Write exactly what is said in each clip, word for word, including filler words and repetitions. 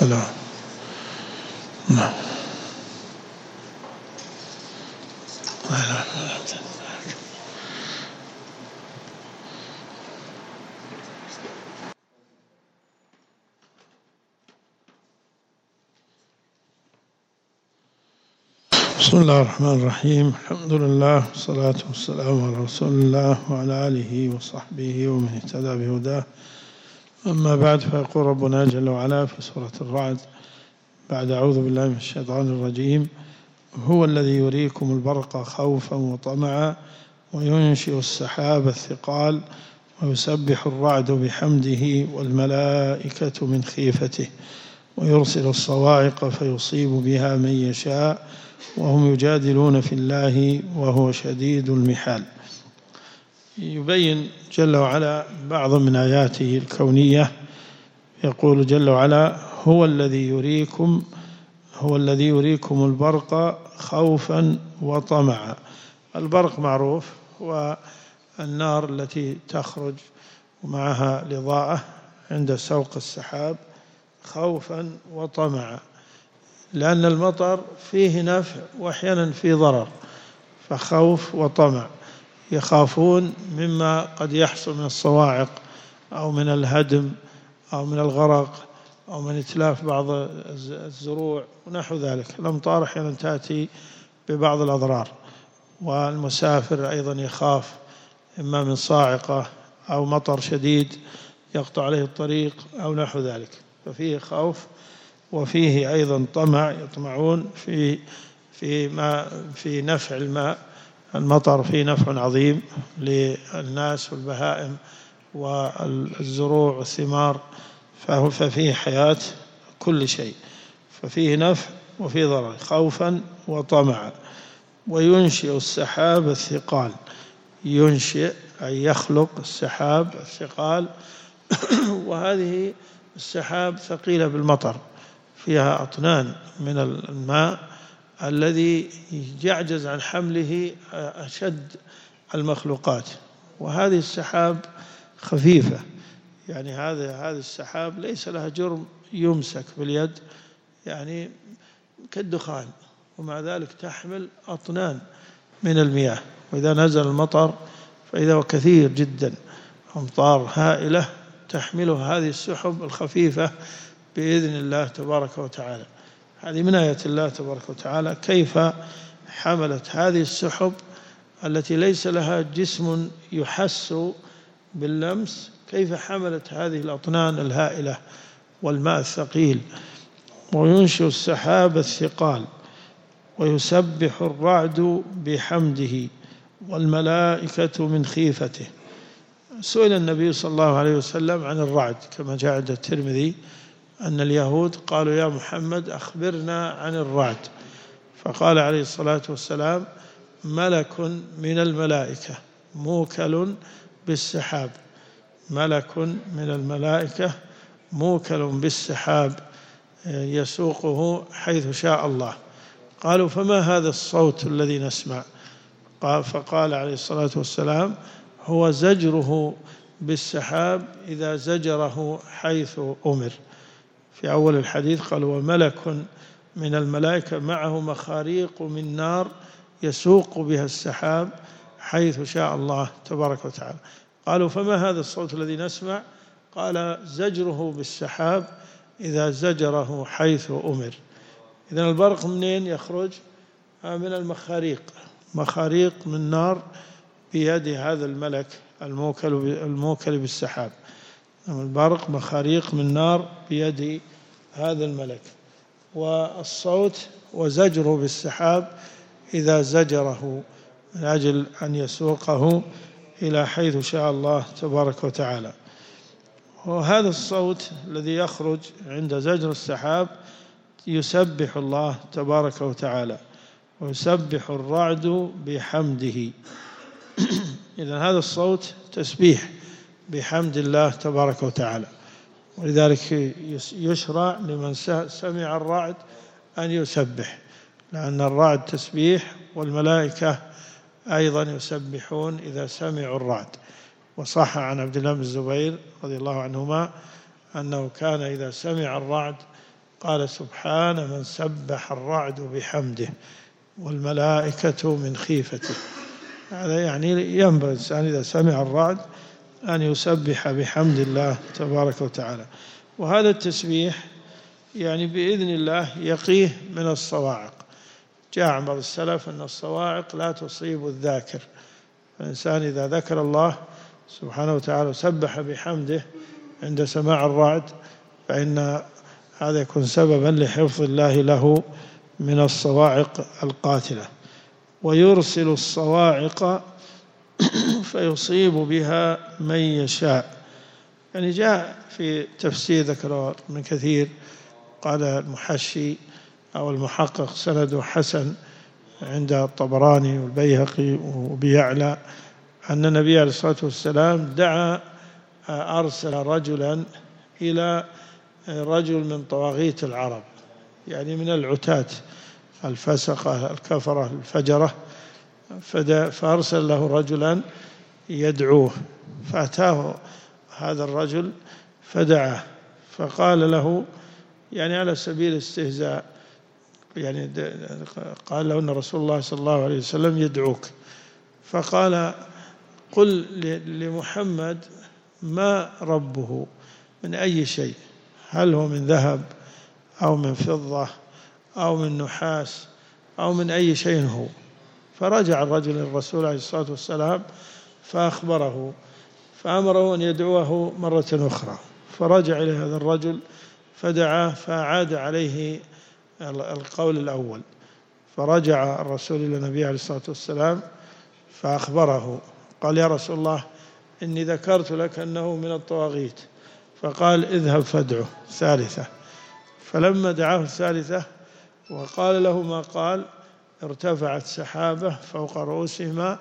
السلام. نعم. بسم الله الرحمن الرحيم. الحمد لله والصلاة والسلام على رسول الله وعلى آله وصحبه ومن اهتدى بهداه. أما بعد، فيقول ربنا جل وعلا في سورة الرعد بعد أعوذ بالله من الشيطان الرجيم: هو الذي يريكم البرق خوفا وطمعا وينشئ السحاب الثقال ويسبح الرعد بحمده والملائكة من خيفته ويرسل الصواعق فيصيب بها من يشاء وهم يجادلون في الله وهو شديد المحال. يبين جل وعلا بعض من آياته الكونية. يقول جل وعلا: هو الذي يريكم هو الذي يريكم البرق خوفا وطمعا. البرق معروف، والنار التي تخرج ومعها لظاءة عند سوق السحاب خوفا وطمعا، لأن المطر فيه نفع وأحيانا فيه ضرر، فخوف وطمع. يخافون مما قد يحصل من الصواعق أو من الهدم أو من الغرق أو من إتلاف بعض الزروع ونحو ذلك. الأمطار أحيانا تأتي ببعض الأضرار، والمسافر أيضا يخاف إما من صاعقة أو مطر شديد يقطع عليه الطريق أو نحو ذلك، ففيه خوف وفيه أيضا طمع، يطمعون في في ما في نفع الماء. المطر فيه نفع عظيم للناس والبهائم والزروع والثمار، ففيه حياة كل شيء، ففيه نفع وفيه ضرر، خوفا وطمعا. وينشئ السحاب الثقال. ينشئ أي يخلق السحاب الثقال وهذه السحاب ثقيلة بالمطر، فيها أطنان من الماء الذي يعجز عن حمله أشد المخلوقات، وهذه السحاب خفيفة. يعني هذا هذه السحاب ليس لها جرم يمسك باليد، يعني كالدخان، ومع ذلك تحمل أطنان من المياه. وإذا نزل المطر فإذا هو كثير جدا، أمطار هائلة تحمله هذه السحب الخفيفة بإذن الله تبارك وتعالى. هذه من آيات الله تبارك وتعالى، كيف حملت هذه السحب التي ليس لها جسم يحس باللمس، كيف حملت هذه الأطنان الهائلة والماء الثقيل. وينشئ السحاب الثقال ويسبح الرعد بحمده والملائكة من خيفته. سئل النبي صلى الله عليه وسلم عن الرعد، كما جاء عند الترمذي أن اليهود قالوا: يا محمد أخبرنا عن الرعد، فقال عليه الصلاة والسلام: ملك من الملائكة موكل بالسحاب. ملك من الملائكة موكل بالسحاب يسوقه حيث شاء الله. قالوا: فما هذا الصوت الذي نسمع؟ فقال عليه الصلاة والسلام: هو زجره بالسحاب إذا زجره حيث أمر. في أول الحديث قال: وملك من الملائكة معه مخاريق من نار يسوق بها السحاب حيث شاء الله تبارك وتعالى. قالوا: فما هذا الصوت الذي نسمع؟ قال: زجره بالسحاب إذا زجره حيث أمر. إذن البرق منين يخرج؟ من المخاريق، مخاريق من نار بيد هذا الملك الموكل الموكل بالسحاب. البرق مخاريق من نار بيد هذا الملك، والصوت وزجره بالسحاب إذا زجره، من أجل أن يسوقه إلى حيث شاء الله تبارك وتعالى. وهذا الصوت الذي يخرج عند زجر السحاب يسبح الله تبارك وتعالى، ويسبح الرعد بحمده. إذن هذا الصوت تسبيح بحمد الله تبارك وتعالى، ولذلك يشرع لمن سمع الرعد أن يسبح، لأن الرعد تسبيح، والملائكة أيضا يسبحون إذا سمعوا الرعد. وصح عن عبد الله بن الزبير رضي الله عنهما أنه كان إذا سمع الرعد قال سبحان من سبح الرعد بحمده والملائكة من خيفته. هذا يعني ينبغي الإنسان إذا سمع الرعد أن يسبح بحمد الله تبارك وتعالى. وهذا التسبيح يعني بإذن الله يقيه من الصواعق. جاء عن بعض السلف أن الصواعق لا تصيب الذاكر، فالإنسان إذا ذكر الله سبحانه وتعالى وسبح بحمده عند سماع الرعد فإن هذا يكون سببا لحفظ الله له من الصواعق القاتلة. ويرسل الصواعق فيصيب بها من يشاء. يعني جاء في تفسير ذكره ابن كثير قال المحشي أو المحقق سنده حسن عند الطبراني والبيهقي وبيعلى أن النبي عليه الصلاة والسلام دعا أرسل رجلا إلى رجل من طواغيت العرب، يعني من العتاة الفسقة الكفرة الفجرة، فأرسل له رجلا يدعوه، فأتاه هذا الرجل فدعاه فقال له يعني على سبيل الاستهزاء، يعني قال له أن رسول الله صلى الله عليه وسلم يدعوك، فقال قل لمحمد ما ربه من أي شيء، هل هو من ذهب أو من فضة أو من نحاس أو من أي شيء هو. فرجع الرجل للرسول عليه الصلاة والسلام فأخبره فأمره أن يدعوه مرة أخرى، فرجع إلى هذا الرجل فدعاه فأعاد عليه القول الأول، فرجع الرسول إلى النبي عليه الصلاة والسلام فأخبره قال يا رسول الله إني ذكرت لك أنه من الطواغيت، فقال اذهب فادعه ثالثة. فلما دعاه الثالثة وقال له ما قال ارتفعت سحابة فوق رؤوسهما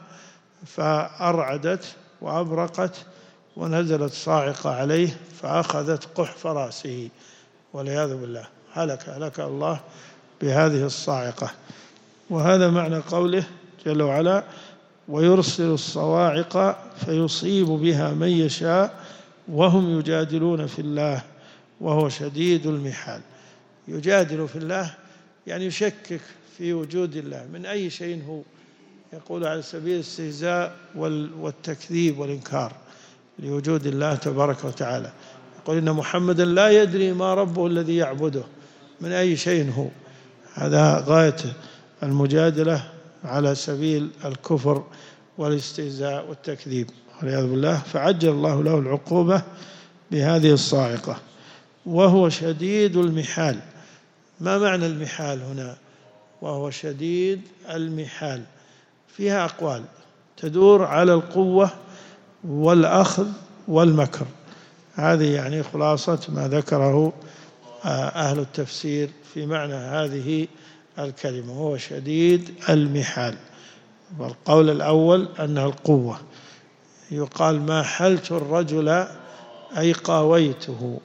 فأرعدت وأبرقت ونزلت صاعقة عليه فأخذت قحف رأسه والعياذ بالله، هلك هلك الله بهذه الصاعقة. وهذا معنى قوله جل وعلا ويرسل الصواعق فيصيب بها من يشاء وهم يجادلون في الله وهو شديد المحال. يجادل في الله يعني يشكك في وجود الله من أي شيء هو، يقول على سبيل الاستهزاء والتكذيب والإنكار لوجود الله تبارك وتعالى، يقول إن محمدا لا يدري ما ربه الذي يعبده من أي شيء هو. هذا غاية المجادلة على سبيل الكفر والاستهزاء والتكذيب والعياذ بالله، فعجل الله له العقوبة بهذه الصاعقة. وهو شديد المحال. ما معنى المحال هنا؟ وهو شديد المحال فيها أقوال تدور على القوة والأخذ والمكر. هذه يعني خلاصة ما ذكره أهل التفسير في معنى هذه الكلمة، وهو شديد المحال. والقول الأول أنها القوة، يقال ما حلت الرجل أي قاويته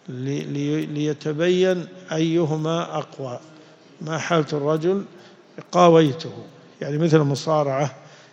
ليتبين أيهما أقوى. ما حلت الرجل قاويته يعني مثل المصارعة،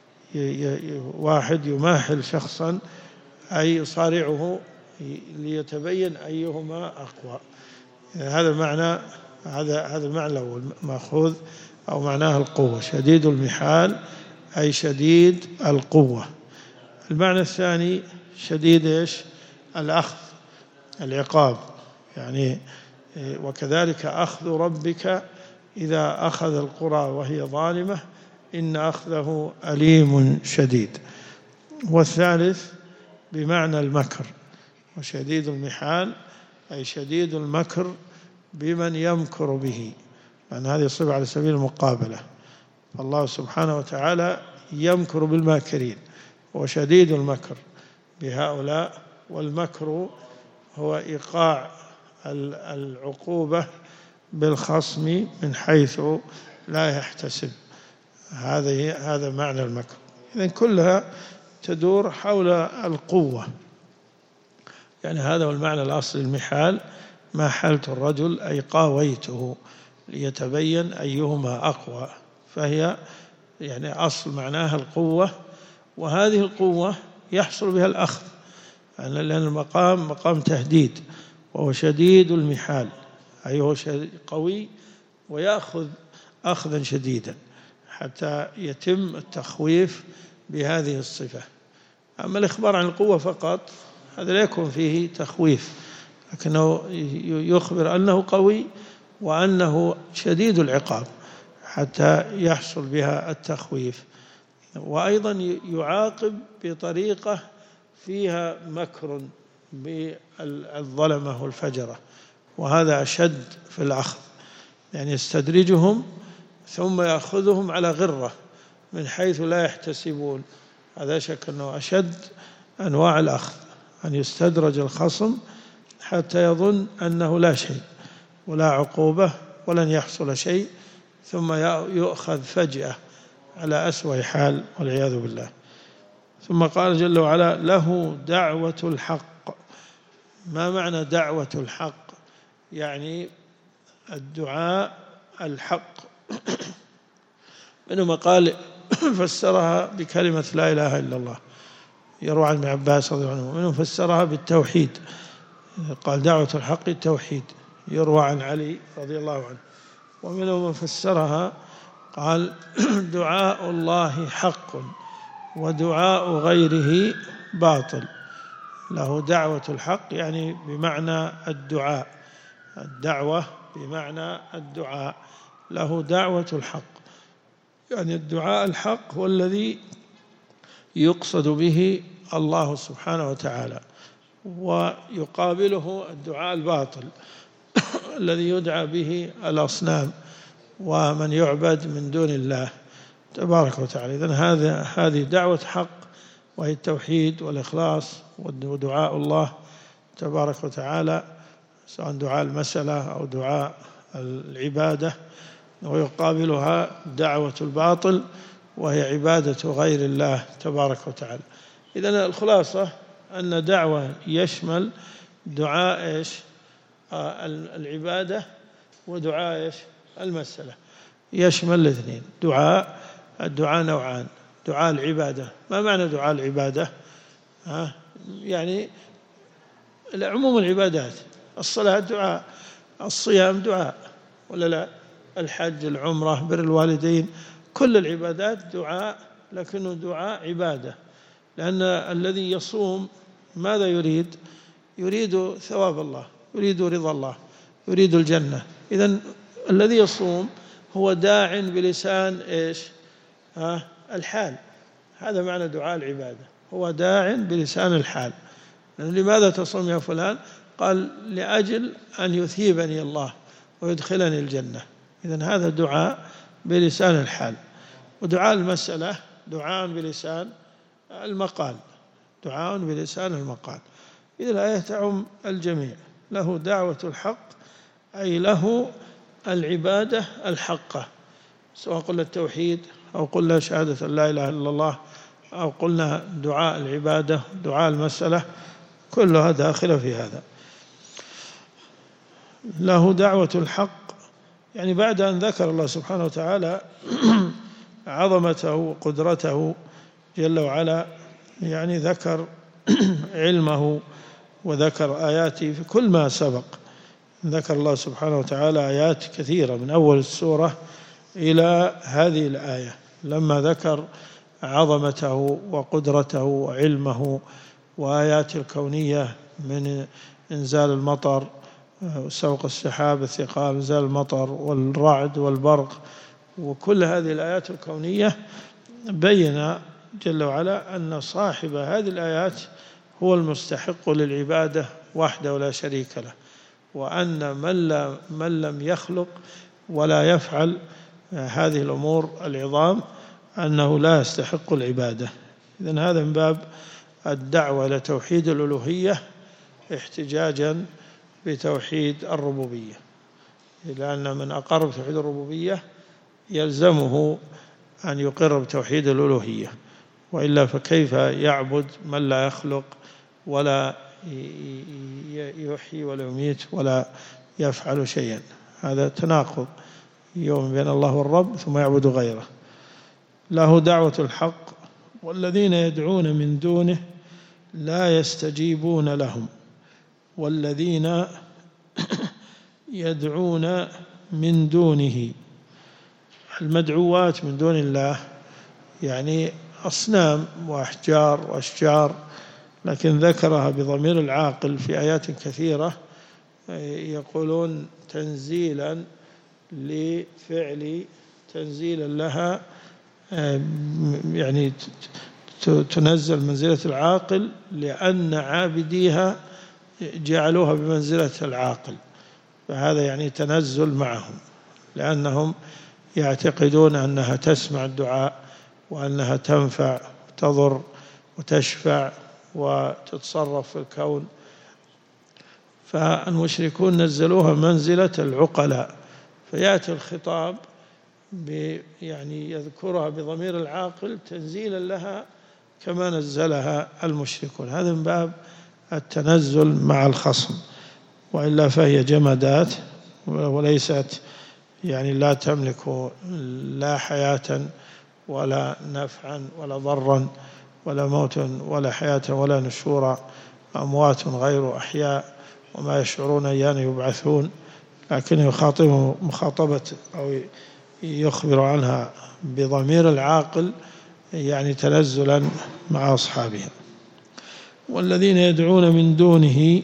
واحد يماحل شخصا أي يصارعه ليتبين أيهما أقوى. يعني هذا المعنى، هذا هذا المعنى الأول مأخوذ أو معناه القوة، شديد المحال أي شديد القوة. المعنى الثاني شديد إيش؟ الأخذ العقاب، يعني وكذلك أخذ ربك إذا أخذ القرى وهي ظالمة إن أخذه أليم شديد. والثالث بمعنى المكر، وشديد المحال أي شديد المكر بمن يمكر به، لأن هذه صفة على سبيل المقابلة، فالله سبحانه وتعالى يمكر بالماكرين وشديد المكر بهؤلاء. والمكر هو إيقاع العقوبة بالخصم من حيث لا يحتسب، هذا هذا معنى المكر. إذن كلها تدور حول القوة، يعني هذا هو المعنى الأصلي المحال. ما حلت الرجل أي قاويته ليتبين أيهما أقوى، فهي يعني أصل معناها القوة. وهذه القوة يحصل بها الأخذ، لأن المقام مقام تهديد، وهو شديد المحال. أي هو قوي ويأخذ أخذا شديدا حتى يتم التخويف بهذه الصفة. أما الإخبار عن القوة فقط هذا لا يكون فيه تخويف، لكنه يخبر أنه قوي وأنه شديد العقاب حتى يحصل بها التخويف. وأيضا يعاقب بطريقة فيها مكر بالظلمة والفجرة، وهذا أشد في الأخذ، يعني يستدرجهم ثم يأخذهم على غرة من حيث لا يحتسبون. هذا شك أنه أشد أنواع الأخذ، أن يستدرج الخصم حتى يظن أنه لا شيء ولا عقوبة ولن يحصل شيء، ثم يؤخذ فجأة على أسوأ حال والعياذ بالله. ثم قال جل وعلا: له دعوة الحق. ما معنى دعوة الحق؟ يعني الدعاء الحق. منهم قال فسرها بكلمة لا إله إلا الله، يروى عن ابن عباس رضي الله عنه. منهم فسرها بالتوحيد، قال دعوة الحق التوحيد، يروى عن علي رضي الله عنه. ومنهم من فسرها قال دعاء الله حق ودعاء غيره باطل. له دعوة الحق يعني بمعنى الدعاء، الدعوة بمعنى الدعاء، له دعوة الحق، يعني الدعاء الحق هو الذي يقصد به الله سبحانه وتعالى، ويقابله الدعاء الباطل الذي يدعى به الأصنام ومن يعبد من دون الله تبارك وتعالى. إذن هذا هذه دعوة حق، وهي التوحيد والإخلاص ودعاء الله تبارك وتعالى، سواء دعاء المسألة أو دعاء العبادة، ويقابلها دعوة الباطل وهي عبادة غير الله تبارك وتعالى. إذن الخلاصة أن دعوة يشمل دعاء إيش؟ آه العبادة ودعاء إيش؟ المسألة، يشمل الاثنين. دعاء الدعاء نوعان: دعاء العبادة. ما معنى دعاء العبادة؟ آه يعني عموم العبادات، الصلاة دعاء، الصيام دعاء ولا لا، الحج، العمرة، بر الوالدين، كل العبادات دعاء، لكنه دعاء عبادة، لأن الذي يصوم ماذا يريد؟ يريد ثواب الله، يريد رضا الله، يريد الجنة. إذن الذي يصوم هو داع بلسان إيش؟ آه الحال. هذا معنى دعاء العبادة، هو داع بلسان الحال. لماذا تصوم يا فلان؟ قال لأجل أن يثيبني الله ويدخلني الجنة. إذن هذا دعاء بلسان الحال. ودعاء المسألة دعاء بلسان المقال، دعاء بلسان المقال. إذن الآية تعم الجميع. له دعوة الحق أي له العبادة الحقة، سواء قلنا التوحيد أو قلنا شهادة لا إله إلا الله أو قلنا دعاء العبادة، دعاء المسألة، كلها داخلة في هذا. له دعوة الحق يعني بعد أن ذكر الله سبحانه وتعالى عظمته وقدرته جل وعلا، يعني ذكر علمه وذكر آياته في كل ما سبق. ذكر الله سبحانه وتعالى آيات كثيرة من أول السورة إلى هذه الآية، لما ذكر عظمته وقدرته وعلمه وآيات الكونية من إنزال المطر، سوق السحاب الثقال، إنزال المطر والرعد والبرق، وكل هذه الآيات الكونية، بين جل وعلا أن صاحب هذه الآيات هو المستحق للعبادة وحده ولا شريك له، وأن من, لا من لم يخلق ولا يفعل هذه الأمور العظام أنه لا يستحق العبادة. إذن هذا من باب الدعوة إلى توحيد الألوهية احتجاجا بتوحيد الربوبية، لأن من أقر بتوحيد الربوبية يلزمه أن يقر بتوحيد الألوهية، وإلا فكيف يعبد من لا يخلق ولا يحيي ولا يميت ولا يفعل شيئا؟ هذا تناقض يوم بين الله والرب ثم يعبد غيره. له دعوة الحق والذين يدعون من دونه لا يستجيبون لهم والذين يدعون من دونه. المدعوات من دون الله يعني أصنام وأحجار وأشجار، لكن ذكرها بضمير العاقل في آيات كثيرة، يقولون تنزيلا لفعل تنزيلا لها، يعني تنزل منزلة العاقل لأن عابديها جعلوها بمنزلة العاقل، فهذا يعني تنزل معهم، لأنهم يعتقدون أنها تسمع الدعاء وأنها تنفع وتضر وتشفع وتتصرف في الكون. فالمشركون نزلوها منزلة العقلاء، فيأتي الخطاب يعني يذكرها بضمير العاقل تنزيلا لها كما نزلها المشركون. هذا من باب التنزل مع الخصم، وإلا فهي جمادات وليست يعني لا تملك لا حياة ولا نفعا ولا ضرا ولا موت ولا حياة ولا نشورا، أموات غير أحياء وما يشعرون أيان يبعثون، لكن يخاطبهم مخاطبة أو يخبر عنها بضمير العاقل يعني تنزلا مع أصحابها. والذين يدعون من دونه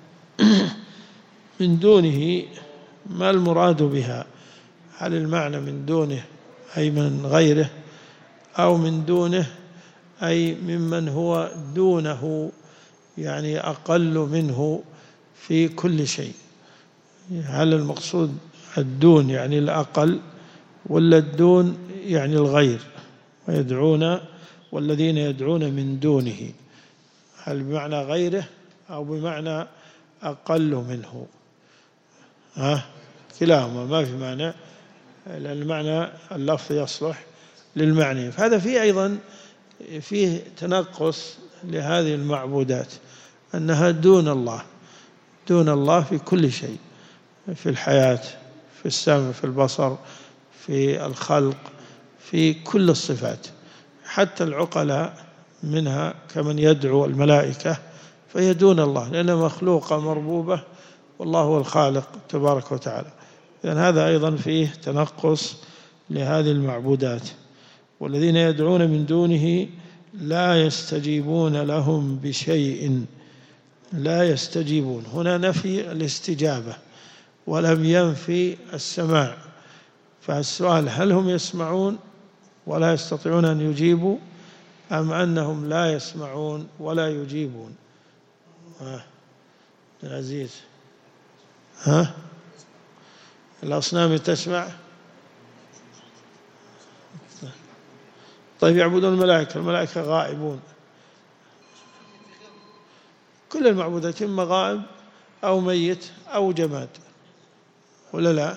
من دونه ما المراد بها؟ هل المعنى من دونه أي من غيره، أو من دونه أي ممن هو دونه يعني أقل منه في كل شيء؟ هل المقصود الدون يعني الأقل، ولا الدون يعني الغير؟ ويدعون والذين يدعون من دونه، هل بمعنى غيره أو بمعنى أقل منه؟ ها كلاهما ما في معنى، لأن المعنى اللفظ يصلح للمعنى. فهذا فيه أيضا فيه تنقص لهذه المعبودات، أنها دون الله، دون الله في كل شيء، في الحياة، في السمع، في البصر، في الخلق، في كل الصفات. حتى العقلاء منها كمن يدعو الملائكة فهي دون الله، لأنها مخلوقة مربوبة والله هو الخالق تبارك وتعالى. لأن هذا أيضا فيه تنقص لهذه المعبودات. والذين يدعون من دونه لا يستجيبون لهم بشيء. لا يستجيبون هنا نفي الاستجابة ولم ينفي السماع، فالسؤال هل هم يسمعون ولا يستطيعون أن يجيبوا، أم أنهم لا يسمعون ولا يجيبون؟ ها العزيز، ها الأصنام تسمع؟ طيب يعبدون الملائكة، الملائكة غائبون. كل المعبودات إما غائب أو ميت أو جماد، ولا لا؟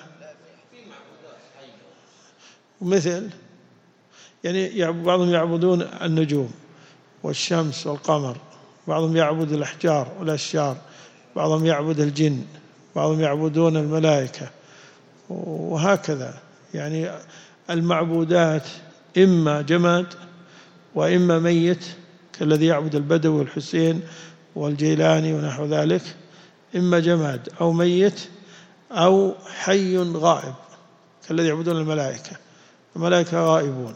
ومثل يعني بعضهم يعبدون النجوم والشمس والقمر، بعضهم يعبد الأحجار والأشجار، بعضهم يعبد الجن، بعضهم يعبدون الملائكة، وهكذا. يعني المعبودات إما جماد وإما ميت، كالذي يعبد البدوي والحسين والجيلاني ونحو ذلك، إما جماد أو ميت أو حي غائب كالذي يعبدون الملائكة، الملائكة غائبون.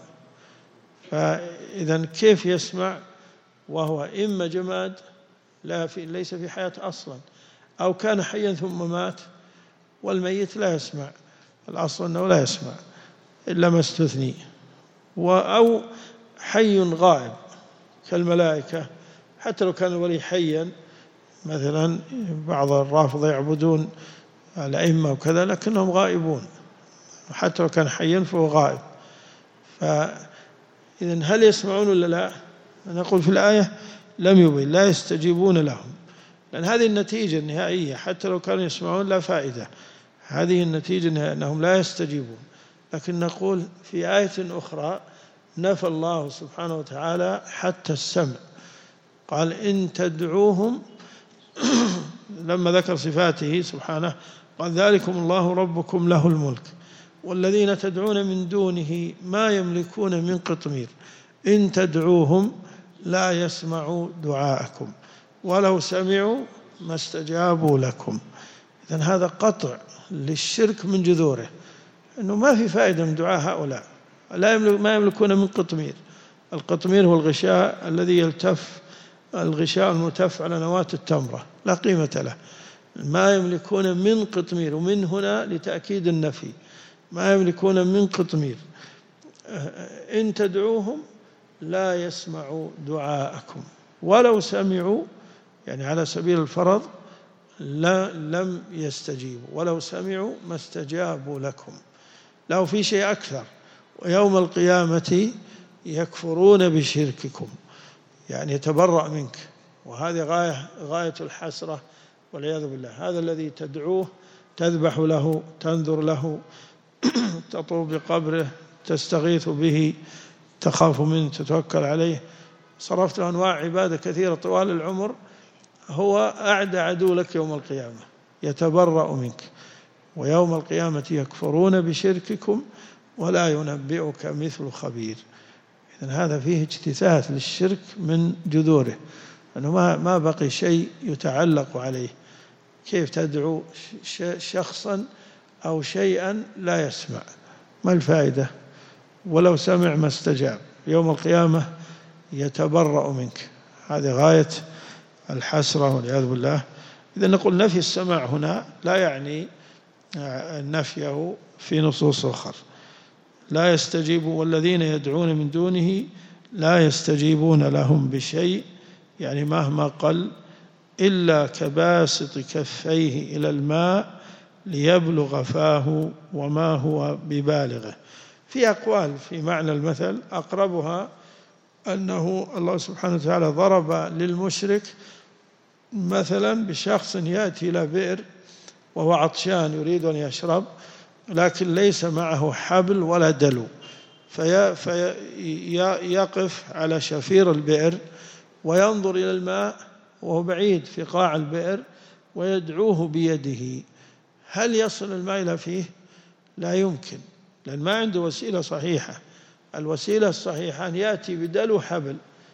فإذا كيف يسمع وهو إما جماد لا في ليس في حياة أصلا، أو كان حيا ثم مات؟ والميت لا يسمع، الأصل أنه لا يسمع إلا ما استثني. أو حي غائب كالملائكة، حتى لو كان الولي حيا، مثلا بعض الرافضة يعبدون الأئمة وكذا لكنهم غائبون، حتى لو كان حيا فهو غائب. فإذن هل يسمعون ولا لا؟ نقول في الآية لم يبين لا يستجيبون لهم، لأن هذه النتيجة النهائية، حتى لو كانوا يسمعون لا فائدة، هذه النتيجة النهائية أنهم لا يستجيبون. لكن نقول في آية أخرى نفى الله سبحانه وتعالى حتى السمع، قال إن تدعوهم لما ذكر صفاته سبحانه قال ذلكم الله ربكم له الملك والذين تدعون من دونه ما يملكون من قطمير إن تدعوهم لا يسمعوا دعاءكم ولو سمعوا ما استجابوا لكم. إذن هذا قطع للشرك من جذوره، أنه ما في فائدة من دعاء هؤلاء، لا يملك ما يملكون من قطمير. القطمير هو الغشاء الذي يلتف، الغشاء الملتف على نواة التمرة، لا قيمة له. ما يملكون من قطمير، ومن هنا لتأكيد النفي، ما يملكون من قطمير. إن تدعوهم لا يسمعوا دعاءكم ولو سمعوا، يعني على سبيل الفرض، لا لم يستجيبوا، ولو سمعوا ما استجابوا لكم. لا، في شيء أكثر، ويوم القيامة يكفرون بشرككم، يعني يتبرأ منك. وهذه غاية غاية الحسرة والعياذ بالله. هذا الذي تدعوه، تذبح له، تنذر له، تطوف بقبره، تستغيث به، تخاف منه، تتوكل عليه، صرفت له أنواع عبادة كثيرة طوال العمر، هو أعدى عدو لك يوم القيامة، يتبرأ منك. ويوم القيامة يكفرون بشرككم ولا ينبئك مثل خبير. إذن هذا فيه اجتثاث للشرك من جذوره، أنه ما ما بقي شيء يتعلق عليه. كيف تدعو شخصا أو شيئا لا يسمع؟ ما الفائدة؟ ولو سمع ما استجاب. يوم القيامة يتبرأ منك. هذه غاية الحسرة والعياذ بالله. إذا نقول نفي السماع هنا لا يعني نفيه في نصوص أخرى. لا يستجيب، والذين يدعون من دونه لا يستجيبون لهم بشيء، يعني مهما قل، إلا كباسط كفيه إلى الماء ليبلغ فاه وما هو ببالغه. في أقوال في معنى المثل، أقربها أنه الله سبحانه وتعالى ضرب للمشرك مثلا بشخص يأتي إلى بئر وهو عطشان يريد أن يشرب، لكن ليس معه حبل ولا دلو، فيقف على شفير البئر وينظر إلى الماء وهو بعيد في قاع البئر ويدعوه بيده. هل يصل الماء إلى فيه؟ لا يمكن، لأن ما عنده وسيلة صحيحة. الوسيلة الصحيحة أن يأتي بدلو حبل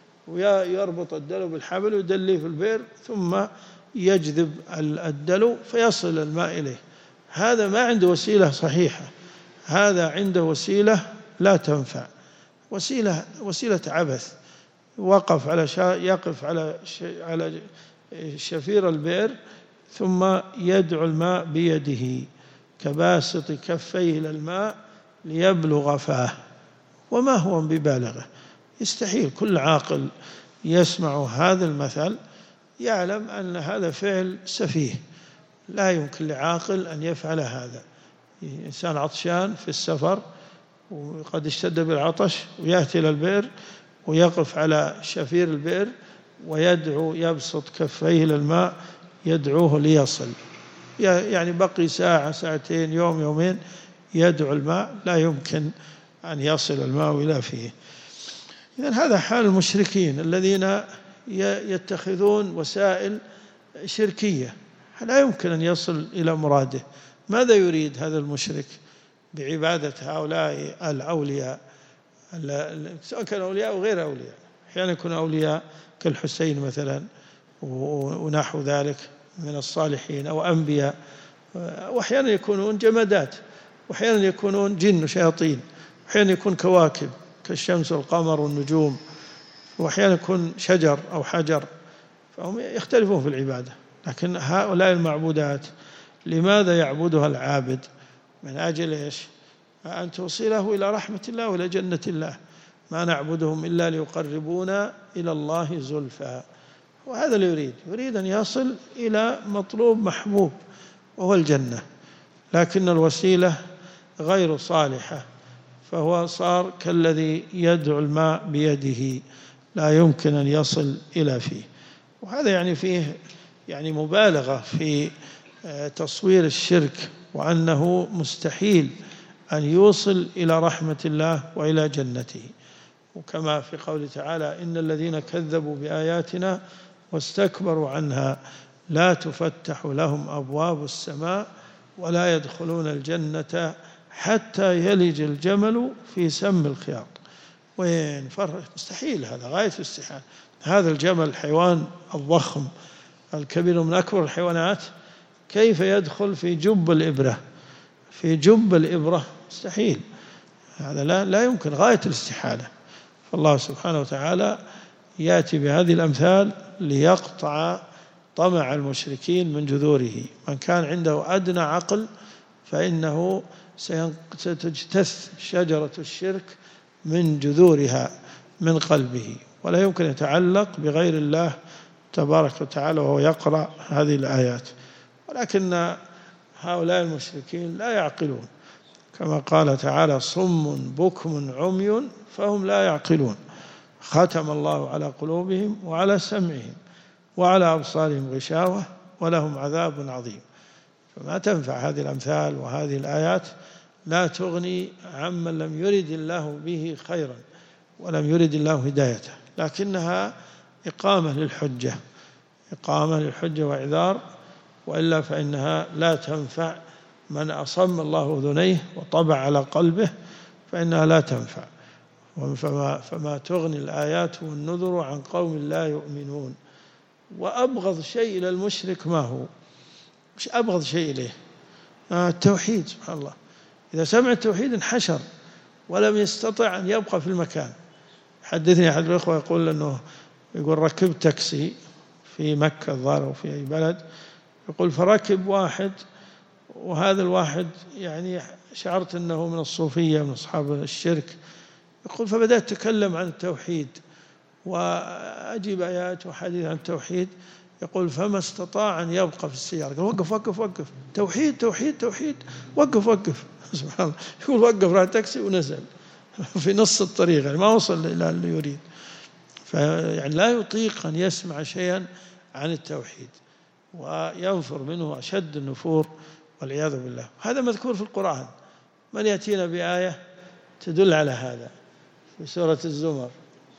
ويربط الدلو بالحبل ويدليه في البئر، ثم يجذب الدلو فيصل الماء إليه. هذا ما عنده وسيلة صحيحة، هذا عنده وسيلة لا تنفع، وسيلة وسيلة عبث. وقف على شا يقف على على شفير البئر ثم يدعو الماء بيده كباسط كفيه إلى الماء ليبلغ فاه وما هو ببالغه. يستحيل. كل عاقل يسمع هذا المثل يعلم أن هذا فعل سفيه، لا يمكن لعاقل أن يفعل هذا. إنسان عطشان في السفر وقد اشتد بالعطش ويأتي إلى البئر ويقف على شفير البئر ويدعو، يبسط كفيه للماء يدعوه ليصل، يعني بقي ساعة ساعتين يوم يومين يدعو الماء، لا يمكن أن يصل الماء إلى فيه. إذن هذا حال المشركين الذين يتخذون وسائل شركية، لا يمكن أن يصل إلى مراده. ماذا يريد هذا المشرك بعبادة هؤلاء الأولياء، سواء كانوا أولياء أو غير أولياء؟ أحيانا يكون أولياء كالحسين مثلا ونحو ذلك من الصالحين أو أنبياء، وأحيانا يكونون جمادات، وأحيانا يكونون جن وشياطين، وأحيانا يكون كواكب كالشمس والقمر والنجوم، وأحيانا يكون شجر أو حجر، فهم يختلفون في العبادة. لكن هؤلاء المعبودات لماذا يعبدها العابد؟ من أجل إيش؟ أن توصله إلى رحمة الله وإلى جنة الله. ما نعبدهم إلا ليقربونا إلى الله زلفى. وهذا اللي يريد، يريد أن يصل إلى مطلوب محبوب وهو الجنة، لكن الوسيلة غير صالحة، فهو صار كالذي يدعو الماء بيده، لا يمكن أن يصل إلى فيه. وهذا يعني فيه يعني مبالغة في تصوير الشرك، وأنه مستحيل أن يوصل إلى رحمة الله وإلى جنته. وكما في قوله تعالى: إن الذين كذبوا بآياتنا واستكبروا عنها لا تفتح لهم أبواب السماء ولا يدخلون الجنة حتى يلج الجمل في سم الخياط. وين فرق؟ مستحيل، هذا غاية الاستحالة. هذا الجمل الحيوان الضخم الكبير من أكبر الحيوانات، كيف يدخل في جب الإبرة؟ في جب الإبرة مستحيل، هذا لا, لا يمكن، غاية الاستحالة. فالله سبحانه وتعالى يأتي بهذه الأمثال ليقطع طمع المشركين من جذوره. من كان عنده أدنى عقل فإنه ستجتث شجرة الشرك من جذورها من قلبه، ولا يمكن يتعلق بغير الله تبارك وتعالى وهو يقرأ هذه الآيات. ولكن هؤلاء المشركين لا يعقلون، كما قال تعالى: صم بكم عمي فهم لا يعقلون، ختم الله على قلوبهم وعلى سمعهم وعلى أبصارهم غشاوة ولهم عذاب عظيم. فما تنفع هذه الأمثال وهذه الآيات، لا تغني عمن لم يرد الله به خيرا ولم يرد الله هدايته، لكنها إقامة للحجة، إقامة للحجة وإعذار، وإلا فإنها لا تنفع. من أصم الله أذنيه وطبع على قلبه فإنها لا تنفع. فما, فما تغني الآيات والنذر عن قوم لا يؤمنون. وأبغض شيء إلى المشرك ما هو؟ مش أبغض شيء إليه؟ آه التوحيد. سبحان الله، إذا سمع التوحيد انحشر ولم يستطع أن يبقى في المكان. حدثني أحد الأخوة يقول أنه يقول ركبت تاكسي في مكة الظاهر أو في أي بلد، يقول فركب واحد، وهذا الواحد يعني شعرت أنه من الصوفية من أصحاب الشرك، يقول فبدأت أتكلم عن التوحيد وأجيب آيات وحديث عن التوحيد، يقول فما استطاع أن يبقى في السيارة، قال وقف وقف وقف توحيد توحيد توحيد وقف وقف. سبحان الله، يقول وقف راح تاكسي ونزل في نص الطريق، يعني ما وصل إلى اللي يريد. فيعني لا يطيق أن يسمع شيئا عن التوحيد وينفر منه أشد النفور والعياذ بالله. هذا مذكور في القرآن. من يأتينا بآية تدل على هذا في سورة الزمر؟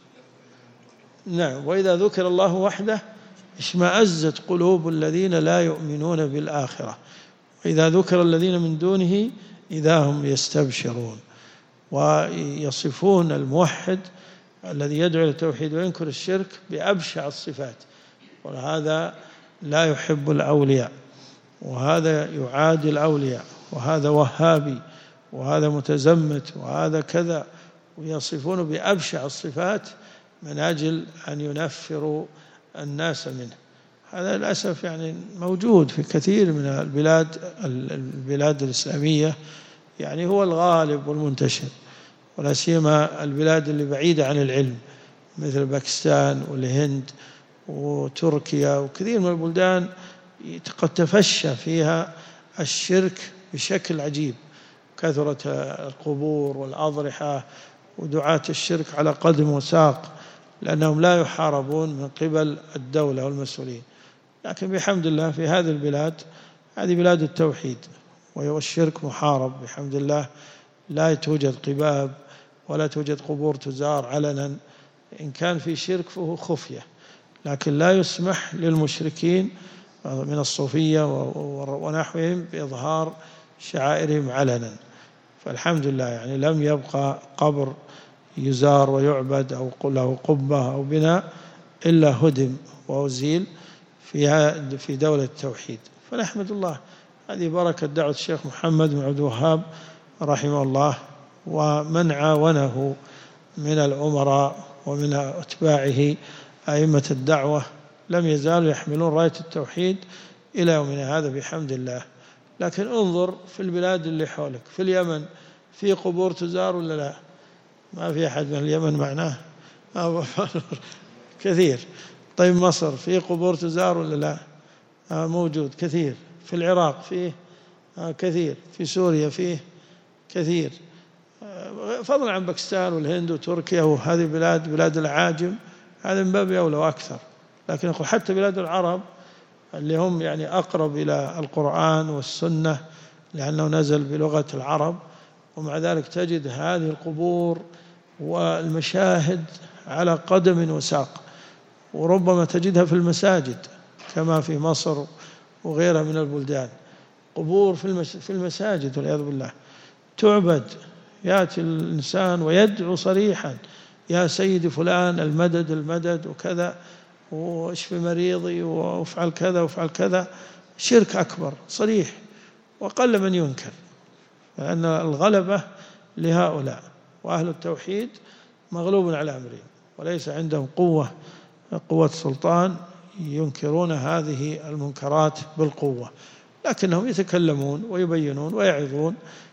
نعم، وإذا ذكر الله وحده اشمأزت قلوب الذين لا يؤمنون بالآخرة وإذا ذكر الذين من دونه إذا هم يستبشرون. ويصفون الموحد الذي يدعو إلى التوحيد وينكر الشرك بأبشع الصفات، وهذا لا يحب الأولياء، وهذا يعادي الأولياء، وهذا وهابي، وهذا متزمت، وهذا كذا، ويصفون بأبشع الصفات من أجل أن ينفروا الناس منه. هذا للأسف يعني موجود في كثير من البلاد البلاد الإسلامية، يعني هو الغالب والمنتشر، ولا سيما البلاد اللي بعيدة عن العلم مثل باكستان والهند وتركيا وكثير من البلدان قد تفشى فيها الشرك بشكل عجيب. كثرة القبور والأضرحة ودعاة الشرك على قدم وساق، لأنهم لا يحاربون من قبل الدولة والمسؤولين. لكن بحمد الله في هذه البلاد، هذه بلاد التوحيد والشرك محارب بحمد الله، لا توجد قباب ولا توجد قبور تزار علنا. إن كان في شرك فهو خفية، لكن لا يسمح للمشركين من الصوفية ونحوهم بإظهار شعائرهم علنا. فالحمد لله يعني لم يبقى قبر يزار ويعبد أو له قبة أو بناء إلا هدم وأزيل فيها في دولة التوحيد. فنحمد الله، هذه بركة دعوة الشيخ محمد بن عبد الوهاب رحمه الله ومن عاونه من الأمراء ومن أتباعه أئمة الدعوة، لم يزالوا يحملون راية التوحيد إلى يومنا هذا بحمد الله. لكن انظر في البلاد اللي حولك، في اليمن في قبور تزار ولا لا؟ ما في أحد من اليمن معناه كثير. طيب مصر في قبور تزار ولا لا؟ موجود كثير. في العراق فيه كثير. في سوريا فيه كثير، فضلا عن باكستان والهند وتركيا وهذه بلاد بلاد العاجم، هذا من باب أولى وأكثر. لكن أقول حتى بلاد العرب اللي هم يعني أقرب إلى القرآن والسنة لأنه نزل بلغة العرب، ومع ذلك تجد هذه القبور والمشاهد على قدم وساق، وربما تجدها في المساجد كما في مصر وغيرها من البلدان، قبور في المساجد والعياذ بالله تعبد. يأتي الإنسان ويدعو صريحا يا سيدي فلان المدد المدد وكذا، واشف مريضي وافعل كذا وافعل كذا، شرك أكبر صريح، وقل من ينكر، لأن الغلبة لهؤلاء، وأهل التوحيد مغلوب على أمرهم وليس عندهم قوة قوة سلطان ينكرون هذه المنكرات بالقوة، لكنهم يتكلمون ويبينون ويعظون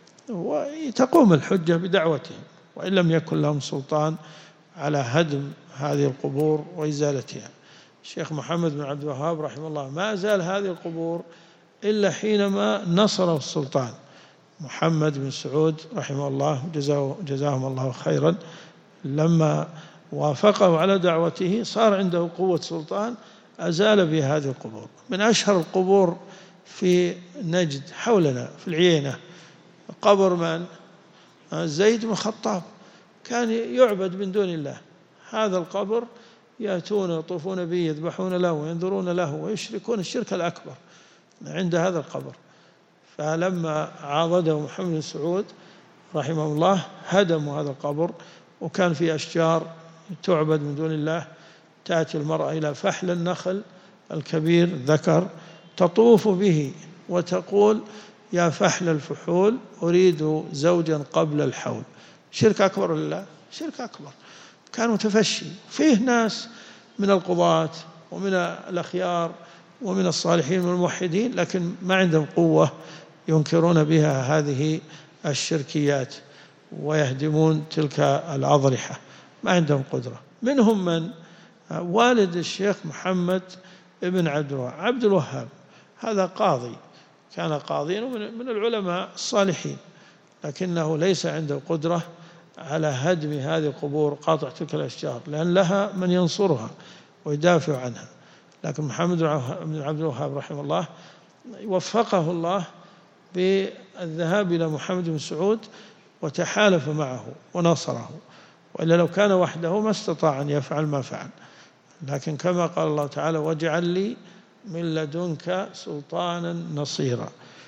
وتقوم الحجة بدعوتهم، وإن لم يكن لهم سلطان على هدم هذه القبور وإزالتها. الشيخ محمد بن عبد الوهاب رحمه الله ما أزال هذه القبور إلا حينما نصره السلطان محمد بن سعود رحمه الله جزاه جزاهم الله خيرا، لما وافقه على دعوته صار عنده قوة سلطان أزال بها هذه القبور. من أشهر القبور في نجد حولنا في العيينة قبر من؟ زيد بن الخطاب، كان يعبد من دون الله. هذا القبر يأتون يطوفون به يذبحون له وينذرون له ويشركون الشرك الأكبر عند هذا القبر. فلما عاضده محمد بن سعود رحمه الله هدموا هذا القبر، وكان في أشجار تعبد من دون الله. تأتي المرأة إلى فحل النخل الكبير ذكر تطوف به وتقول يا فحل الفحول أريد زوجا قبل الحول. شرك أكبر لله، شرك أكبر كان متفشي. فيه ناس من القضاة ومن الأخيار ومن الصالحين والموحدين لكن ما عندهم قوة ينكرون بها هذه الشركيات ويهدمون تلك الأضرحة، ما عندهم قدرة. منهم من والد الشيخ محمد بن عبد الوهاب، هذا قاضي، كان قاضيا من العلماء الصالحين، لكنه ليس عنده قدرة على هدم هذه القبور قاطع تلك الأشجار، لأن لها من ينصرها ويدافع عنها. لكن محمد بن عبد الوهاب رحمه الله وفقه الله بالذهاب إلى محمد بن سعود وتحالف معه ونصره، وإلا لو كان وحده ما استطاع أن يفعل ما فعل. لكن كما قال الله تعالى واجعل لي من لدنك سلطانا نصيرا،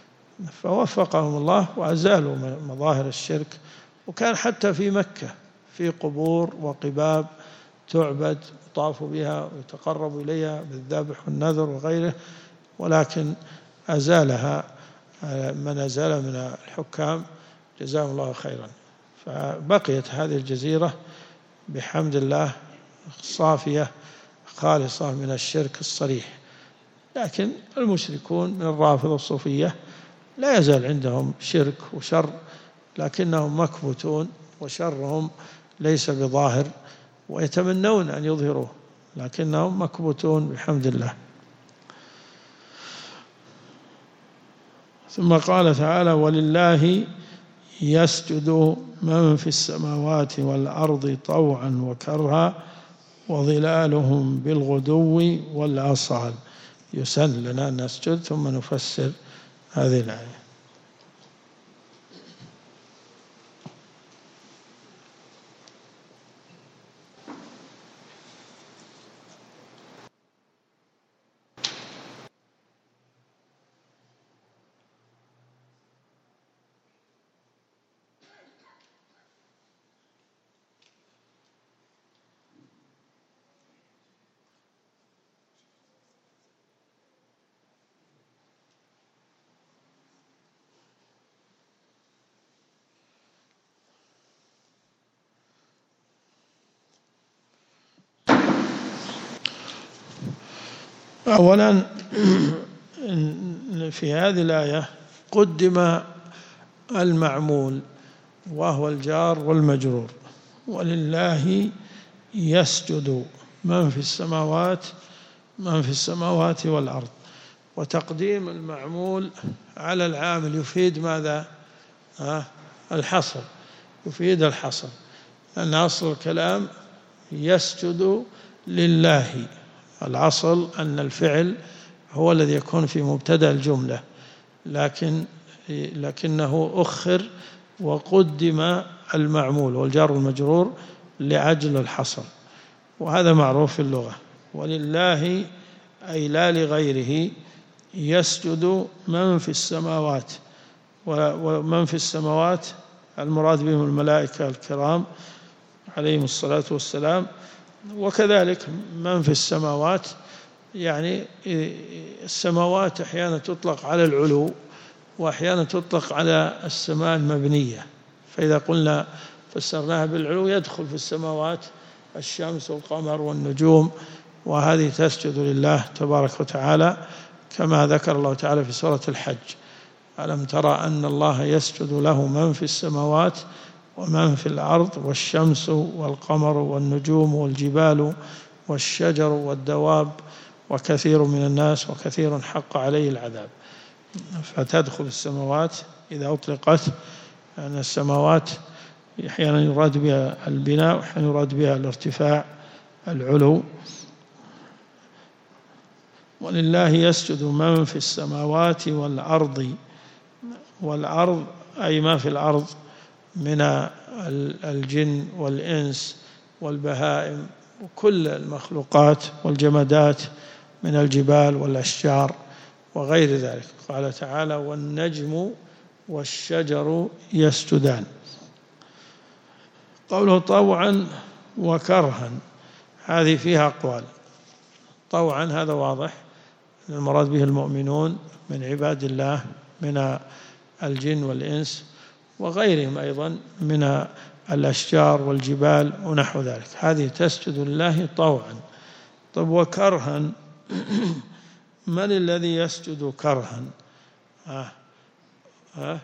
فوفقهم الله وأزالوا مظاهر الشرك. وكان حتى في مكة في قبور وقباب تعبد يطاف بها ويتقرب إليها بالذبح والنذر وغيره، ولكن أزالها من أزال من الحكام جزاهم الله خيرا. فبقيت هذه الجزيرة بحمد الله صافية خالصة من الشرك الصريح. لكن المشركون من الرافضة الصوفية لا يزال عندهم شرك وشر، لكنهم مكبوتون وشرهم ليس بظاهر، ويتمنون أن يظهروه لكنهم مكبوتون بحمد الله. ثم قال تعالى ولله يسجد من في السماوات والأرض طوعا وكرها وظلالهم بالغدو والآصال. يسن لنا أن نسجد ثم نفسر هذه الآية. أولا في هذه الآية قدم المعمول وهو الجار والمجرور، ولله يسجد من في السماوات من في السماوات والأرض. وتقديم المعمول على العامل يفيد ماذا؟ الحصر، يفيد الحصر، لأن أصل الكلام يسجد لله. الأصل أن الفعل هو الذي يكون في مبتدأ الجملة، لكن لكنه أخر وقدم المعمول والجار والمجرور لأجل الحصر، وهذا معروف في اللغة. ولله أي لا لغيره يسجد من في السماوات، ومن في السماوات المراد بهم الملائكة الكرام عليهم الصلاة والسلام، وكذلك من في السماوات يعني السماوات أحيانا تطلق على العلو وأحيانا تطلق على السماء المبنية، فإذا قلنا فسرناها بالعلو يدخل في السماوات الشمس والقمر والنجوم، وهذه تسجد لله تبارك وتعالى كما ذكر الله تعالى في سورة الحج: ألم ترى أن الله يسجد له من في السماوات ومن في الأرض والشمس والقمر والنجوم والجبال والشجر والدواب وكثير من الناس وكثير حق عليه العذاب. فتدخل السماوات إذا أطلقت، أن السماوات أحيانا يراد بها البناء وأحيانا يراد بها الارتفاع العلو. ولله يسجد من في السماوات والأرض، والأرض أي ما في الأرض من الجن والإنس والبهائم وكل المخلوقات والجمادات من الجبال والأشجار وغير ذلك. قال تعالى: والنجم والشجر يسجدان. قوله طوعا وكرها هذه فيها أقوال. طوعا هذا واضح أن المراد به المؤمنون من عباد الله من الجن والإنس وغيرهم أيضا من الأشجار والجبال ونحو ذلك، هذه تسجد لله طوعا. طيب وكرها، من الذي يسجد كرها؟ آه. آه.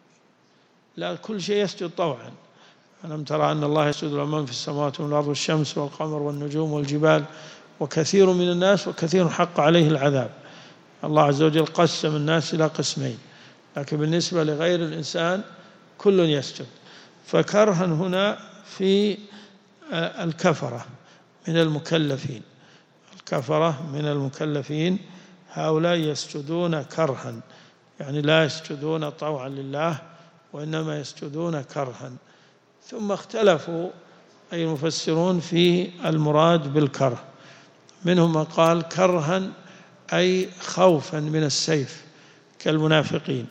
لا، كل شيء يسجد طوعا. ألم ترى أن الله يسجد له من في السماوات والأرض والشمس والقمر والنجوم والجبال وكثير من الناس وكثير حق عليه العذاب. الله عز وجل قسم الناس إلى قسمين، لكن بالنسبة لغير الإنسان كل يسجد. فكرها هنا في الكفرة من المكلفين، الكفرة من المكلفين هؤلاء يسجدون كرها، يعني لا يسجدون طوعا لله وإنما يسجدون كرها. ثم اختلفوا أي المفسرون في المراد بالكره، منهم من قال كرها أي خوفا من السيف كالمنافقين.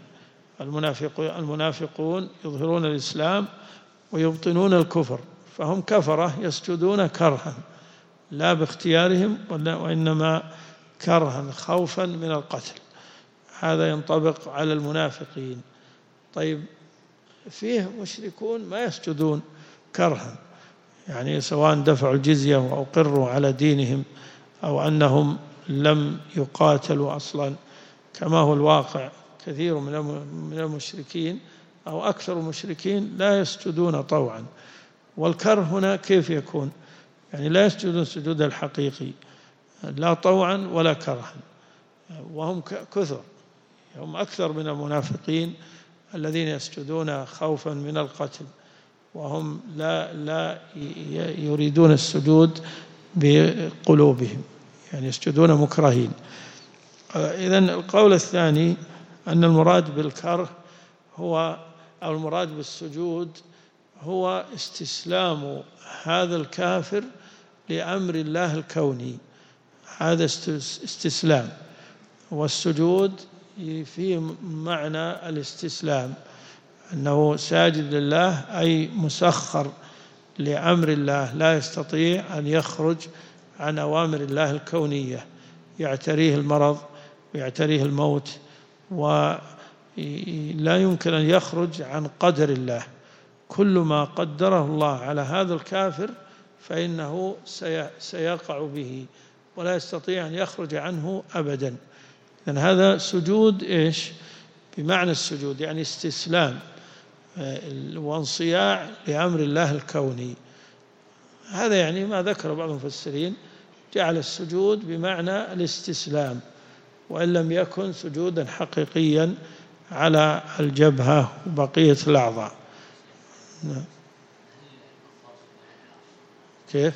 المنافقون يظهرون الإسلام ويبطنون الكفر، فهم كفرة يسجدون كرها لا باختيارهم وإنما كرها خوفا من القتل. هذا ينطبق على المنافقين. طيب فيه مشركون ما يسجدون كرها، يعني سواء دفعوا الجزية وأقروا على دينهم أو أنهم لم يقاتلوا أصلا كما هو الواقع. كثير من المشركين أو أكثر المشركين لا يسجدون طوعا. والكره هنا كيف يكون؟ يعني لا يسجدون السجود الحقيقي لا طوعا ولا كرها، وهم كثر، هم أكثر من المنافقين الذين يسجدون خوفا من القتل، وهم لا لا يريدون السجود بقلوبهم، يعني يسجدون مكرهين. إذن القول الثاني أن المراد بالكره هو أو المراد بالسجود هو استسلام هذا الكافر لأمر الله الكوني، هذا استسلام. والسجود فيه معنى الاستسلام، أنه ساجد لله أي مسخر لأمر الله، لا يستطيع أن يخرج عن أوامر الله الكونية، يعتريه المرض ويعتريه الموت ولا يمكن أن يخرج عن قدر الله. كل ما قدره الله على هذا الكافر فإنه سيقع به ولا يستطيع أن يخرج عنه أبدا. لأن هذا سجود إيش؟ بمعنى السجود يعني استسلام وانصياع لأمر الله الكوني. هذا يعني ما ذكر بعض المفسرين جعل السجود بمعنى الاستسلام، وإن لم يكن سجودا حقيقيا على الجبهة وبقية الأعضاء. كيف؟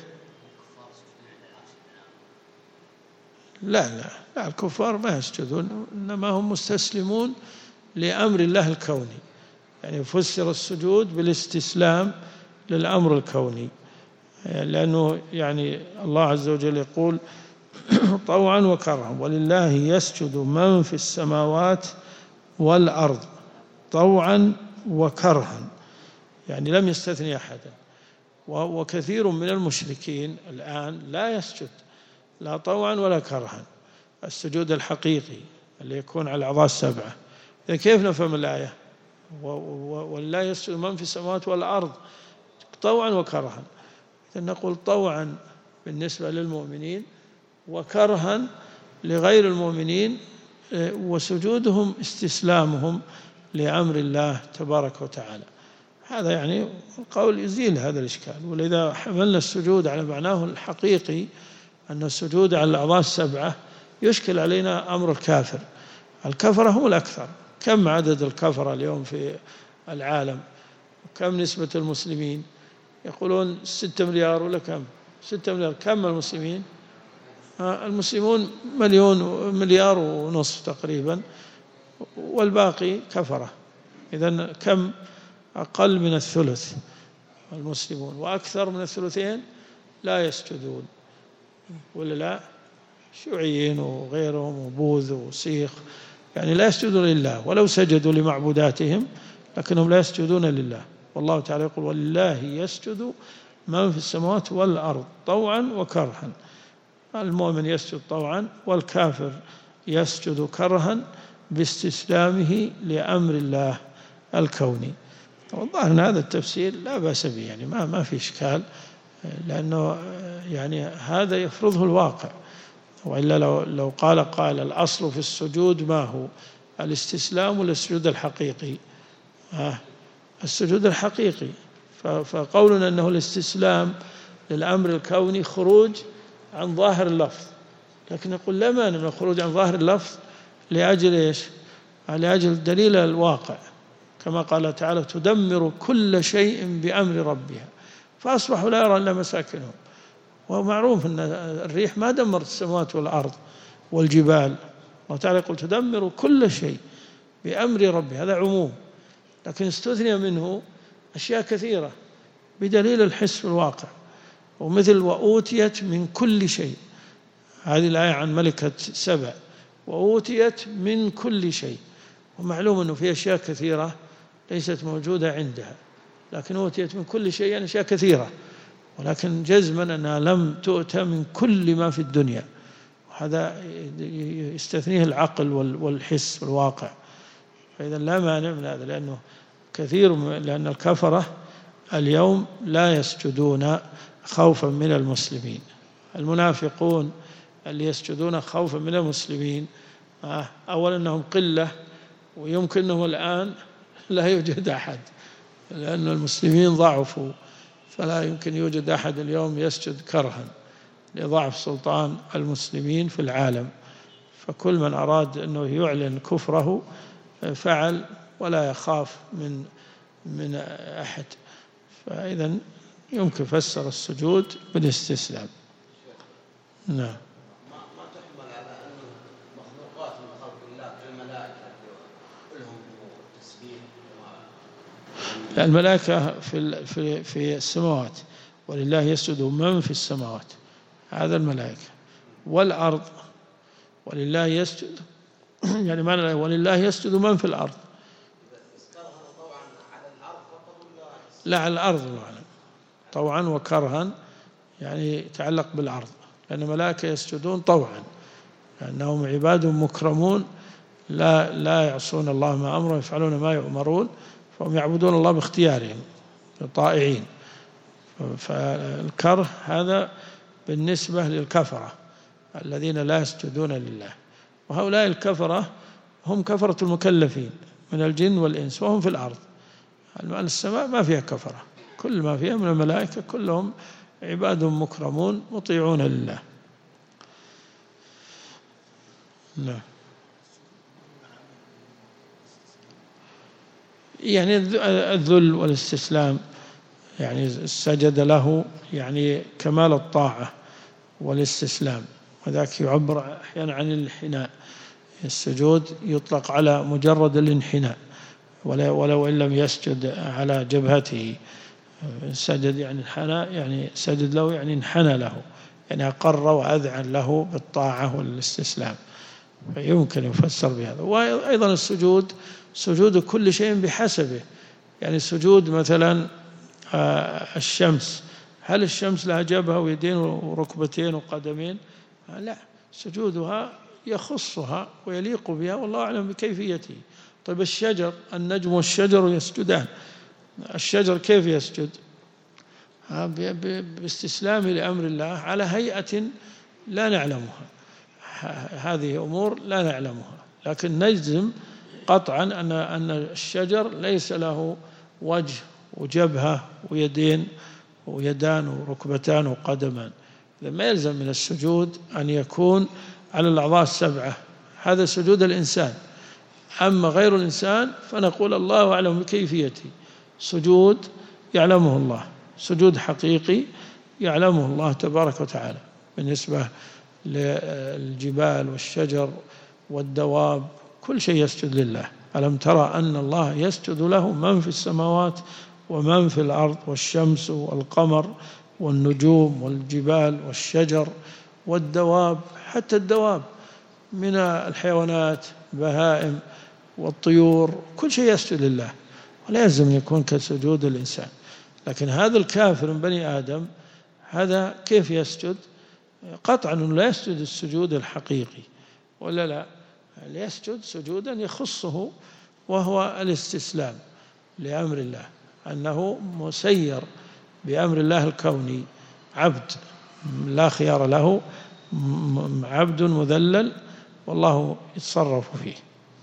لا لا لا الكفار ما يسجدون، إنما هم مستسلمون لأمر الله الكوني، يعني فسر السجود بالاستسلام للأمر الكوني، لأنه يعني الله عز وجل يقول طوعا وكرها ولله يسجد من في السماوات والأرض طوعا وكرها، يعني لم يستثني أحدا. وكثير من المشركين الآن لا يسجد لا طوعا ولا كرها، السجود الحقيقي اللي يكون على الأعضاء السبعة. إذا كيف نفهم الآية؟ ولله يسجد من في السماوات والأرض طوعا وكرها. إذا نقول طوعا بالنسبة للمؤمنين وكرها لغير المؤمنين، وسجودهم استسلامهم لأمر الله تبارك وتعالى. هذا يعني قول يزيل هذا الإشكال. ولذا حملنا السجود على معناه الحقيقي أن السجود على الأعضاء السبعة يشكل علينا أمر الكافر. الكفرة هم الأكثر. كم عدد الكفرة اليوم في العالم؟ كم نسبة المسلمين؟ يقولون ستة مليار ولا كم؟ ستة مليار. كم المسلمين؟ المسلمون مليون مليار ونصف تقريبا، والباقي كفرة. إذن كم؟ أقل من الثلث المسلمون، وأكثر من الثلثين لا يسجدون ولا لا؟ شيوعيين وغيرهم وبوذ وسيخ، يعني لا يسجدون لله، ولو سجدوا لمعبوداتهم لكنهم لا يسجدون لله. والله تعالى يقول ولله يسجد من في السماوات والأرض طوعا وكرها. المؤمن يسجد طوعا، والكافر يسجد كرها باستسلامه لأمر الله الكوني. والله أن هذا التفسير لا بأس به، يعني ما ما في إشكال، لأنه يعني هذا يفرضه الواقع. وإلا لو لو قال قال الأصل في السجود ما هو؟ الاستسلام ولا السجود الحقيقي؟ آه السجود الحقيقي. فقولنا أنه الاستسلام للأمر الكوني خروج عن ظاهر اللفظ، لكن نقول لا مانع من الخروج عن ظاهر اللفظ لأجل إيش؟ لأجل دليل الواقع، كما قال تعالى تدمر كل شيء بأمر ربها فأصبحوا لا يرى إلا مساكنهم. ومعروف أن الريح ما دمرت السماوات والأرض والجبال. الله تعالى يقول تدمر كل شيء بأمر ربها، هذا عموم، لكن استثني منه أشياء كثيرة بدليل الحس في الواقع. ومثل وأوتيت من كل شيء، هذه الآية عن ملكة سبع، وأوتيت من كل شيء، ومعلوم أنه في أشياء كثيرة ليست موجودة عندها، لكن أوتيت من كل شيء يعني أشياء كثيرة، ولكن جزما أنها لم تؤتى من كل ما في الدنيا. وهذا يستثنيه العقل والحس والواقع. فإذا لا مانع من هذا، لأنه كثير، لأن الكفرة اليوم لا يسجدون خوفا من المسلمين. المنافقون اللي يسجدون خوفا من المسلمين أولا أنهم قلة، ويمكن أنهم الآن لا يوجد أحد، لأن المسلمين ضعفوا، فلا يمكن يوجد أحد اليوم يسجد كرها لضعف سلطان المسلمين في العالم. فكل من أراد أنه يعلن كفره فعل ولا يخاف من من أحد. فإذا يمكن فسر السجود بالاستسلام. نعم. ما ما تحمل على أن مخلوقات من خلق الله كالملائكة لهم تسبيح. الملائكة في في في السماوات، ولله يسجد من في السماوات، هذا الملائكة. والأرض ولله يسجد يعني معنى ولله يسجد من في الأرض. لا، على الأرض معنا طوعا وكرها، يعني يتعلق بالأرض، لأن الملائكة يسجدون طوعا لأنهم عباد مكرمون لا لا يعصون الله ما أمرهم يفعلون ما يؤمرون، فهم يعبدون الله باختيارهم طائعين. فالكره هذا بالنسبة للكفرة الذين لا يسجدون لله، وهؤلاء الكفرة هم كفرة المكلفين من الجن والإنس، وهم في الأرض. السماء ما فيها كفرة، كل ما فيها من الملائكة كلهم عباد مكرمون مطيعون لله. لا يعني الذل والاستسلام، يعني سجد له يعني كمال الطاعة والاستسلام، وذاك يعبر أحيانا عن الانحناء. السجود يطلق على مجرد الانحناء، ولو إن لم يسجد على جبهته، سجد يعني انحنى، يعني سجد له يعني انحنى له، يعني أقر وأذعن له بالطاعة والاستسلام، فيمكن يفسر بهذا. وأيضا السجود سجود كل شيء بحسبه، يعني سجود مثلا الشمس، هل الشمس لها جبهة ويدين وركبتين وقدمين؟ لا، سجودها يخصها ويليق بها والله أعلم بكيفيته. طيب الشجر، النجم والشجر يسجدان، الشجر كيف يسجد؟ باستسلام لأمر الله على هيئة لا نعلمها، هذه أمور لا نعلمها، لكن نجزم قطعا أن أن الشجر ليس له وجه وجبهة ويدين ويدان وركبتان وقدمان، ما يلزم من السجود أن يكون على الأعضاء السبعة، هذا سجود الإنسان. أما غير الإنسان فنقول الله أعلم بكيفيته، سجود يعلمه الله، سجود حقيقي يعلمه الله تبارك وتعالى. بالنسبة للجبال والشجر والدواب كل شيء يسجد لله. ألم ترى أن الله يسجد له من في السماوات ومن في الأرض، والشمس والقمر والنجوم والجبال والشجر والدواب، حتى الدواب من الحيوانات البهائم والطيور كل شيء يسجد لله، ولا يلزم يكون كسجود الإنسان. لكن هذا الكافر من بني آدم هذا كيف يسجد؟ قطعا أنه لا يسجد السجود الحقيقي، ولا لا يسجد سجودا يخصه وهو الاستسلام لأمر الله، أنه مسير بأمر الله الكوني، عبد لا خيار له، عبد مذلل والله يتصرف فيه.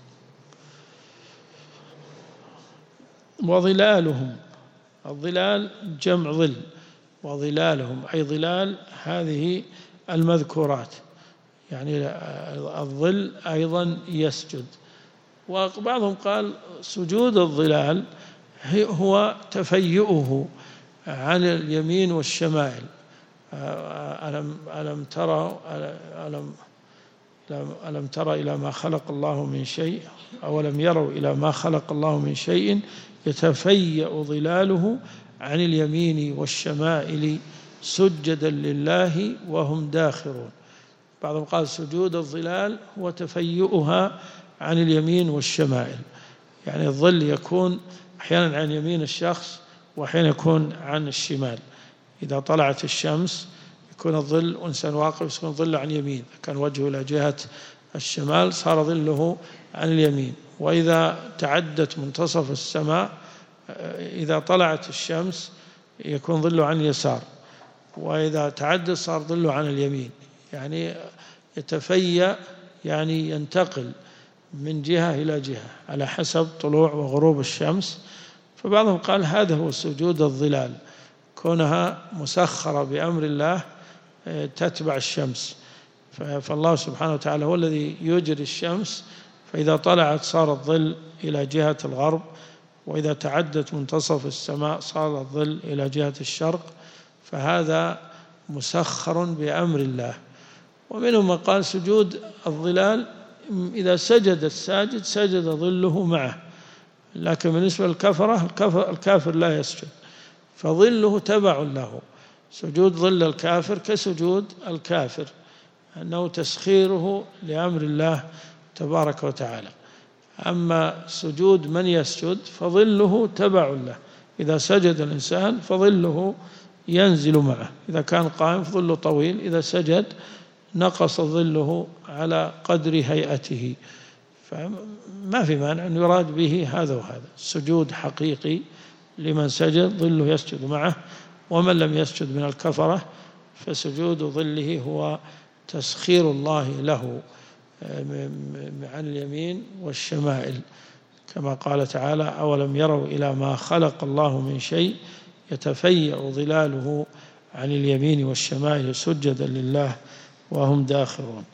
وظلالهم، الظلال جمع ظل، وظلالهم أي ظلال هذه المذكورات، يعني الظل أيضا يسجد. وبعضهم قال سجود الظلال هو تفيؤه عن اليمين والشمائل. ألم ألم ترى ألم ألم ترى إلى ما خلق الله من شيء، أولم يروا إلى ما خلق الله من شيء يتفيأ ظلاله عن اليمين والشمائل سجدا لله وهم داخرون. بعضهم قال سجود الظلال هو تفيؤها عن اليمين والشمائل، يعني الظل يكون أحيانا عن يمين الشخص وأحيانا يكون عن الشمال. إذا طلعت الشمس يكون الظل وإنسان واقف يكون ظله عن يمين، كان وجهه إلى جهة الشمال صار ظله عن اليمين. وإذا تعدت منتصف السماء إذا طلعت الشمس يكون ظله عن اليسار، وإذا تعدت صار ظله عن اليمين، يعني يتفيأ يعني ينتقل من جهة إلى جهة على حسب طلوع وغروب الشمس. فبعضهم قال هذا هو سجود الظلال، كونها مسخرة بأمر الله تتبع الشمس، فالله سبحانه وتعالى هو الذي يجري الشمس، فإذا طلعت صار الظل إلى جهة الغرب، وإذا تعدت منتصف السماء صار الظل إلى جهة الشرق، فهذا مسخر بأمر الله. ومنهم من قال سجود الظلال إذا سجد الساجد سجد ظله معه، لكن بالنسبة للكفرة الكافر لا يسجد، فظله تبع له، سجود ظل الكافر كسجود الكافر، أنه تسخيره لأمر الله تبارك وتعالى. أما سجود من يسجد فظله تبع له، إذا سجد الإنسان فظله ينزل معه، إذا كان قائم فظله طويل، إذا سجد نقص ظله على قدر هيئته. فما في مانع أن يراد به هذا وهذا، سجود حقيقي لمن سجد ظله يسجد معه، ومن لم يسجد من الكفرة فسجود ظله هو تسخير الله له عن اليمين والشمائل، كما قال تعالى أولم يروا إلى ما خلق الله من شيء يتفيأ ظلاله عن اليمين والشمائل سجدا لله وهم داخرون.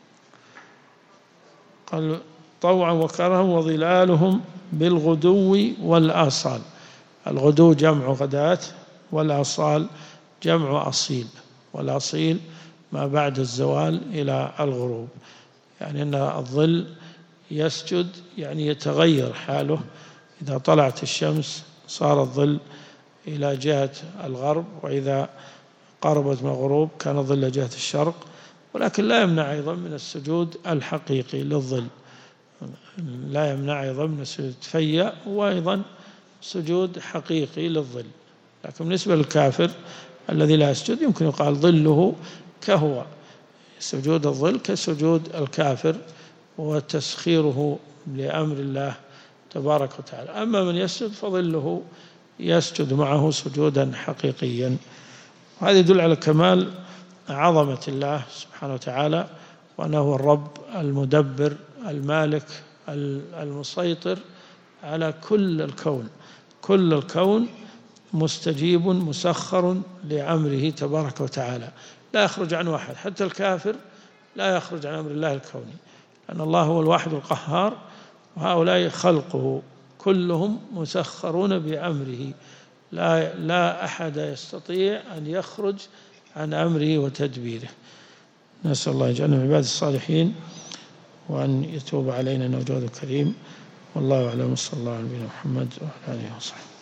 قال طوعا وكرها وظلالهم بالغدو والآصال. الغدو جمع غداة، والآصال جمع أصيل، والأصيل ما بعد الزوال إلى الغروب، يعني أن الظل يسجد يعني يتغير حاله، إذا طلعت الشمس صار الظل إلى جهة الغرب، وإذا قربت من الغروب كان الظل جهة الشرق، ولكن لا يمنع أيضا من السجود الحقيقي للظل، لا يمنع أيضا من السجود تفيأ، وأيضا سجود حقيقي للظل. لكن بالنسبة للكافر الذي لا يسجد يمكن يقال ظله كهو، سجود الظل كسجود الكافر وتسخيره لأمر الله تبارك وتعالى. أما من يسجد فظله يسجد معه سجودا حقيقيا. وهذا يدل على كمال عظمة الله سبحانه وتعالى، وأنه هو الرب المدبر المالك المسيطر على كل الكون. كل الكون مستجيب مسخر لأمره تبارك وتعالى، لا يخرج عنه أحد، حتى الكافر لا يخرج عن أمر الله الكوني، لأن الله هو الواحد القهار، وهؤلاء خلقه كلهم مسخرون بأمره، لا, لا أحد يستطيع أن يخرج عن أمره وتدبيره. نسأل الله يجعلنا من عباد الصالحين، وأن يتوب علينا إنه جواد كريم. والله أعلم، صلى الله على نبينا محمد وعلى آله وصحبه.